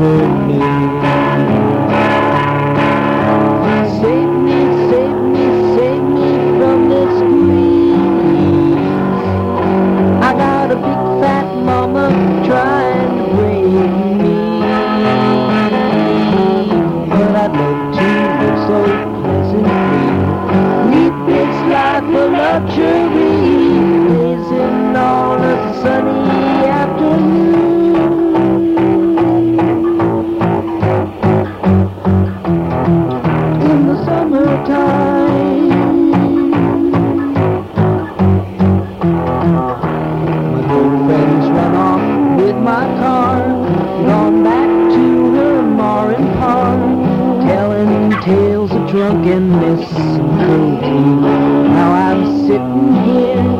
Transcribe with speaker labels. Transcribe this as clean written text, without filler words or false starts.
Speaker 1: shelter near. Save me, save me, save me from this squeeze. I got a big fat mama trying to break me, but I'd love to live so pleasantly, lead this life of luxury, blazing on a sunny afternoon. In the summertime, my girlfriend's run off with my car, gone back to her mar and par, telling tales of drunkenness and cruelty. Now I'm sitting here